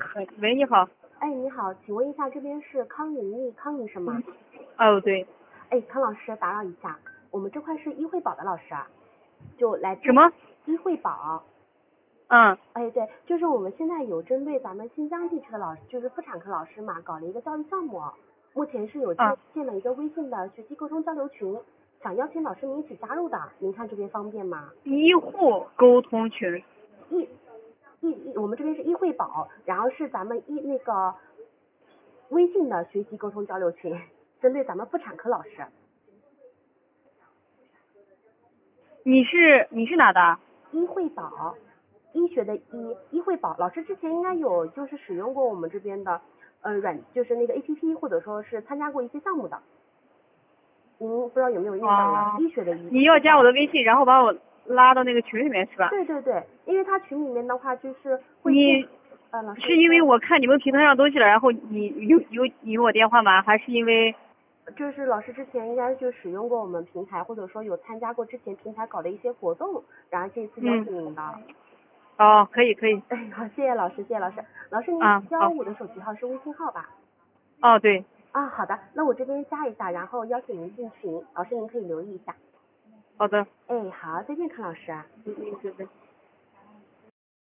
喂，你好。 哎，你好，请问一下，这边是康宁丽康医生吗？ 哦，对。 哎，康老师，打扰一下，我们这块是医惠宝的老师啊，就来自什么？ 医惠宝。 嗯。 哎，对，就是我们现在有针对咱们新疆地区的老师，就是妇产科老师嘛，搞了一个教育项目，目前是有建了一个微信的学习沟通交流群，想邀请老师您一起加入的，您看这边方便吗？ 医护沟通群。 我们这边是医惠宝，然后是咱们那个微信的学习沟通交流群，针对咱们妇产科老师。 你是哪的？ 医惠宝，医学的医惠宝，老师之前应该有就是使用过我们这边的就是那个 APP 或者说是参加过一些项目的，您不知道有没有印象了？医学的医。 你要加我的微信，然后把我拉到那个群里面是吧？ 对对对，因为他群里面的话就是会老师是因为我看你们平台上东西了，然后你有我电话吗？还是因为？ 就是老师之前应该就使用过我们平台，或者说有参加过之前平台搞的一些活动，然后这一次邀请您的。 哦，可以。 哎，好，谢谢老师，谢谢老师。老师，您115的手机号是微信号吧？ 哦，对。 啊，好的，那我这边加一下，然后邀请您进群，老师您可以留意一下。 好的。 哎，好，再见，康老师。 对。